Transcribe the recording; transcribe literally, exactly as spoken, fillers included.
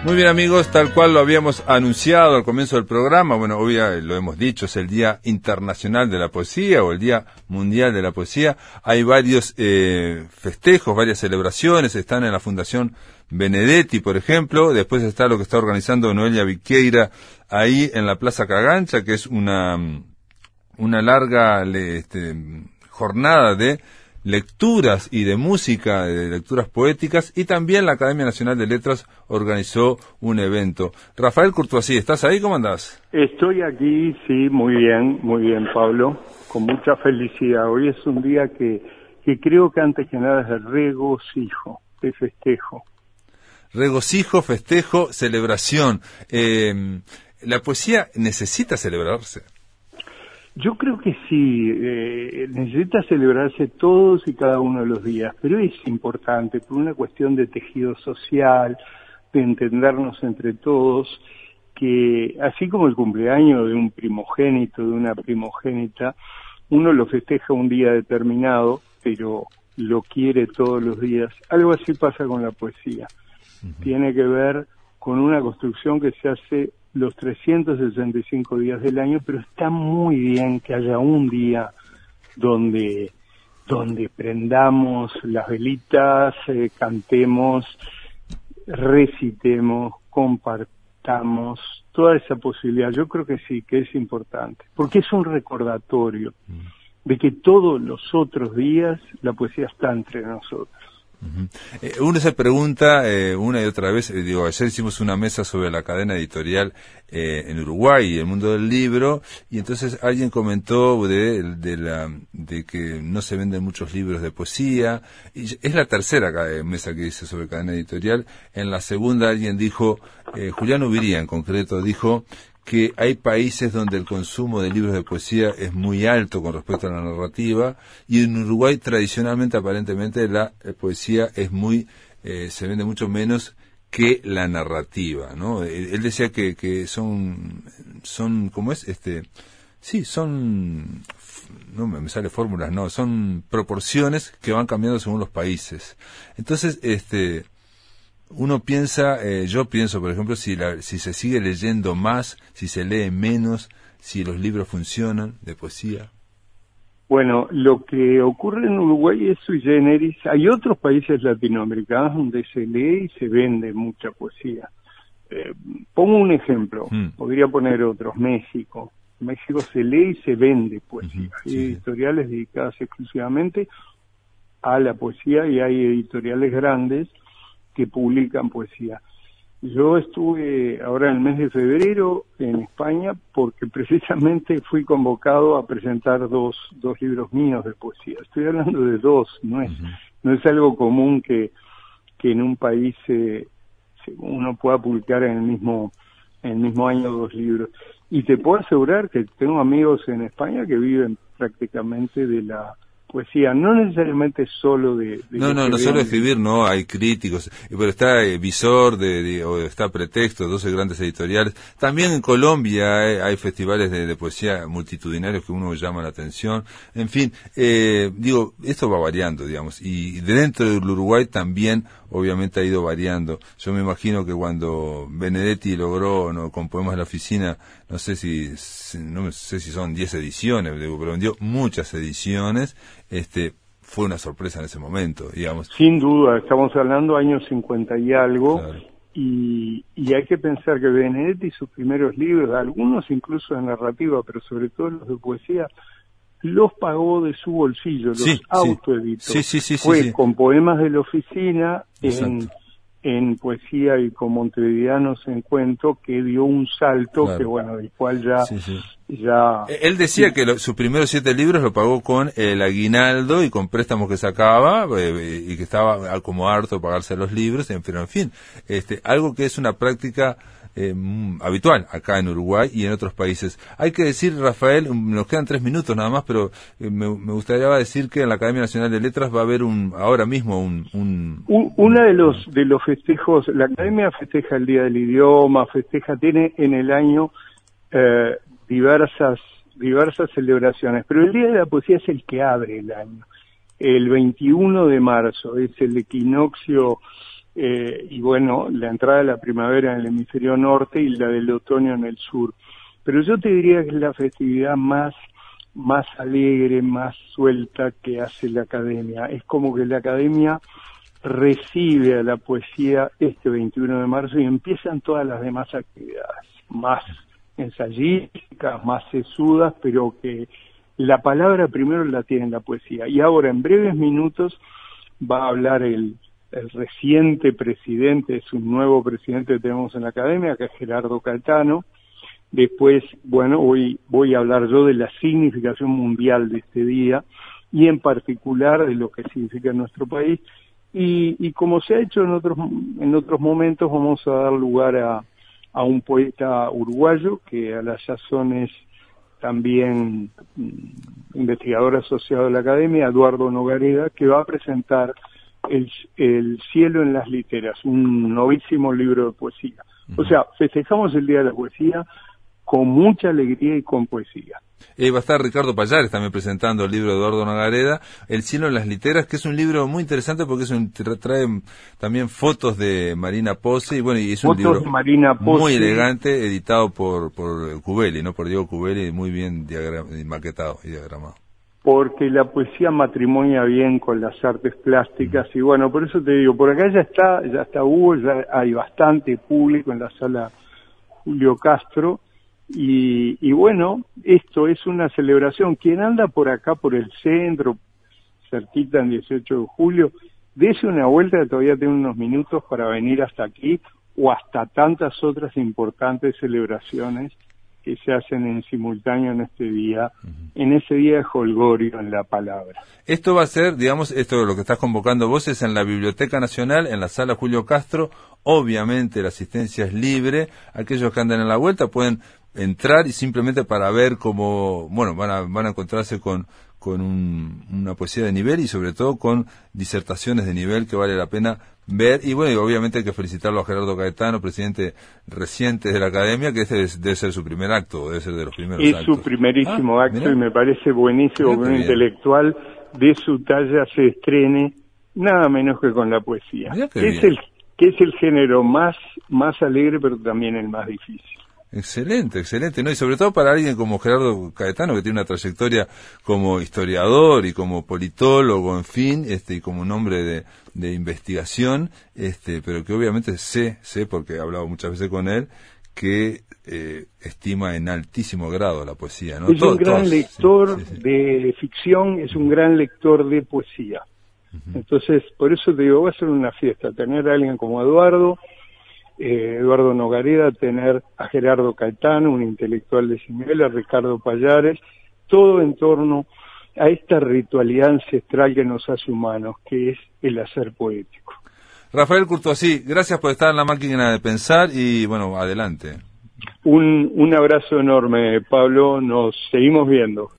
Muy bien, amigos, tal cual lo habíamos anunciado al comienzo del programa, bueno, hoy lo hemos dicho, es el Día Internacional de la Poesía o el Día Mundial de la Poesía. Hay varios eh, festejos, varias celebraciones, están en la Fundación Benedetti, por ejemplo, después está lo que está organizando Noelia Viqueira ahí en la Plaza Cagancha, que es una, una larga este, jornada de lecturas y de música, de lecturas poéticas, y también la Academia Nacional de Letras organizó un evento. Rafael Courtoisí, ¿estás ahí? ¿Cómo andás? Estoy aquí, sí, muy bien, muy bien, Pablo, con mucha felicidad. Hoy es un día que, que creo que antes que nada es de regocijo, de festejo. Regocijo, festejo, celebración. Eh, ¿La poesía necesita celebrarse? Yo creo que sí, eh, necesita celebrarse todos y cada uno de los días, pero es importante por una cuestión de tejido social, de entendernos entre todos, que así como el cumpleaños de un primogénito, de una primogénita, uno lo festeja un día determinado, pero lo quiere todos los días. Algo así pasa con la poesía. Uh-huh. Tiene que ver con una construcción que se hace los trescientos sesenta y cinco días del año, pero está muy bien que haya un día donde, donde prendamos las velitas, eh, cantemos, recitemos, compartamos, toda esa posibilidad. Yo creo que sí, que es importante, porque es un recordatorio de que todos los otros días la poesía está entre nosotros. Uh-huh. Eh, uno se pregunta eh, una y otra vez, eh, digo, ayer hicimos una mesa sobre la cadena editorial eh, en Uruguay y el mundo del libro, y entonces alguien comentó de, de, la, de que no se venden muchos libros de poesía, y es la tercera mesa que hice sobre cadena editorial. En la segunda alguien dijo, eh, Julián Ubiría en concreto dijo que hay países donde el consumo de libros de poesía es muy alto con respecto a la narrativa, y en Uruguay tradicionalmente, aparentemente, la eh, poesía es muy, eh, se vende mucho menos que la narrativa, ¿no? Él, él decía que, que son, son, ¿cómo es? Este, sí, son, no me sale fórmulas, no, son proporciones que van cambiando según los países. Entonces, este, uno piensa, eh, yo pienso, por ejemplo, si, la, si se sigue leyendo más, si se lee menos, si los libros funcionan de poesía. Bueno, lo que ocurre en Uruguay es sui generis. Hay otros países latinoamericanos donde se lee y se vende mucha poesía. Eh, pongo un ejemplo, mm. podría poner otros. México. En México se lee y se vende poesía. Uh-huh, hay sí. editoriales dedicadas exclusivamente a la poesía y hay editoriales grandes que publican poesía. Yo estuve ahora en el mes de febrero en España porque precisamente fui convocado a presentar dos dos libros míos de poesía. Estoy hablando de dos, no es uh-huh. no es algo común que que en un país eh, uno pueda publicar en el mismo en el mismo año dos libros. Y te puedo asegurar que tengo amigos en España que viven prácticamente de la poesía, no necesariamente solo de... de no, no, no solo escribir, no, hay críticos, pero está eh, Visor, de, de, o está Pretexto, doce grandes editoriales. También en Colombia hay, hay festivales de, de poesía multitudinarios que uno llama la atención. En fin, eh, digo, esto va variando, digamos, y dentro del Uruguay también, obviamente, ha ido variando. Yo me imagino que cuando Benedetti logró, no, con Poemas de la Oficina, no sé si, no sé si son diez ediciones, digo, pero vendió muchas ediciones. Este, fue una sorpresa en ese momento, digamos. Sin duda, estamos hablando años cincuenta y algo, claro. y, y hay que pensar que Benedetti, sus primeros libros, algunos incluso de narrativa, pero sobre todo los de poesía, los pagó de su bolsillo, los sí, autoeditó. Sí, sí, sí, Fue sí, sí. con Poemas de la Oficina, en, en poesía y con Montevideanos en cuento, que dio un salto, claro. que bueno, del cual ya... Sí, sí. ya Él decía sí. que lo, sus primeros siete libros lo pagó con el aguinaldo y con préstamos que sacaba, eh, y que estaba como harto de pagarse los libros, pero en fin, este, algo que es una práctica eh, habitual acá en Uruguay y en otros países. Hay que decir, Rafael, nos quedan tres minutos nada más, pero eh, me, me gustaría decir que en la Academia Nacional de Letras va a haber un ahora mismo un... un, un Una de los de los festejos, la Academia festeja el Día del Idioma, festeja, tiene en el año eh, diversas diversas celebraciones, pero el Día de la Poesía es el que abre el año. El veintiuno de marzo es el equinoccio eh, y bueno, la entrada de la primavera en el hemisferio norte y la del otoño en el sur. Pero yo te diría que es la festividad más, más alegre, más suelta que hace la academia. Es como que la academia recibe a la poesía este veintiuno de marzo y empiezan todas las demás actividades, más ensayísticas, más sesudas, pero que la palabra primero la tiene la poesía. Y ahora, en breves minutos, va a hablar el, el reciente presidente, es un nuevo presidente que tenemos en la academia, que es Gerardo Caetano. Después, bueno, hoy voy a hablar yo de la significación mundial de este día y en particular de lo que significa en nuestro país. Y, y como se ha hecho en otros en otros momentos, vamos a dar lugar a, a un poeta uruguayo que a la sazón es también investigador asociado de la academia, Eduardo Nogareda, que va a presentar el, el Cielo en las Literas, un novísimo libro de poesía. O sea, festejamos el Día de la Poesía con mucha alegría y con poesía. Eh, va a estar Ricardo Pallares también presentando el libro de Eduardo Nogareda, El cielo en las literas, que es un libro muy interesante porque es un, trae también fotos de Marina Pozzi, y bueno, y es un fotos libro de Marina Pozzi, muy elegante, editado por por Cubelli, ¿no? Por Diego Cubelli, muy bien diagram, maquetado y diagramado. Porque la poesía matrimonia bien con las artes plásticas, mm. y bueno, por eso te digo, por acá ya está, ya está Hugo, ya hay bastante público en la sala Julio Castro. Y, y bueno, esto es una celebración. Quien anda por acá, por el centro, cerquita en dieciocho de julio, dése una vuelta, que todavía tiene unos minutos para venir hasta aquí, o hasta tantas otras importantes celebraciones que se hacen en simultáneo en este día, uh-huh. en ese día de jolgorio en la palabra. Esto va a ser, digamos, esto lo que estás convocando vos es en la Biblioteca Nacional, en la sala Julio Castro. Obviamente la asistencia es libre, aquellos que andan en la vuelta pueden entrar y simplemente para ver cómo, bueno, van a, van a encontrarse con, con un, una poesía de nivel y sobre todo con disertaciones de nivel que vale la pena ver. Y bueno, y obviamente hay que felicitarlo a Gerardo Caetano, presidente reciente de la academia, que este es, debe ser su primer acto, debe ser de los primeros es actos. Es su primerísimo ah, acto mirá. Y me parece buenísimo que un bien. intelectual de su talla se estrene nada menos que con la poesía, que es, el, que es el género más, más alegre pero también el más difícil. Excelente, excelente, ¿no? Y sobre todo para alguien como Gerardo Caetano, que tiene una trayectoria como historiador y como politólogo, en fin, este, y como un hombre de, de investigación, este, pero que obviamente sé, sé, porque he hablado muchas veces con él, que eh, estima en altísimo grado la poesía, ¿no? Es Todo, un gran todos, lector sí, sí, sí. de ficción, es un gran lector de poesía. Uh-huh. Entonces, por eso te digo, va a ser una fiesta, tener a alguien como Eduardo, Eh, Eduardo Nogareda, tener a Gerardo Caetano, un intelectual de ese nivel, a Ricardo Pallares, todo en torno a esta ritualidad ancestral que nos hace humanos, que es el hacer poético. Rafael Courtoisí, gracias por estar en la máquina de pensar y bueno, adelante. Un, un abrazo enorme, Pablo, nos seguimos viendo.